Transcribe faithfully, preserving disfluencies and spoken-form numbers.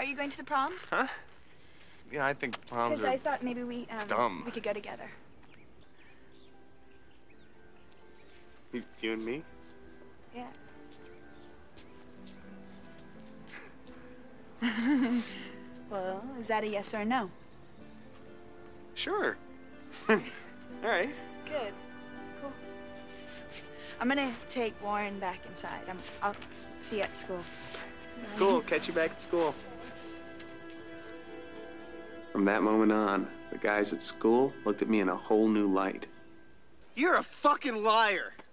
you going to the prom? Huh? Yeah, I think proms Because are I thought maybe we, um, dumb. we could go together. You, you and me? Yeah. Well, is that a yes or a no? Sure. All right. Good. Cool. I'm gonna take Warren back inside. I'm, I'll see you at school. Bye. Cool. Catch you back at school. From that moment on, the guys at school looked at me in a whole new light. You're a fucking liar.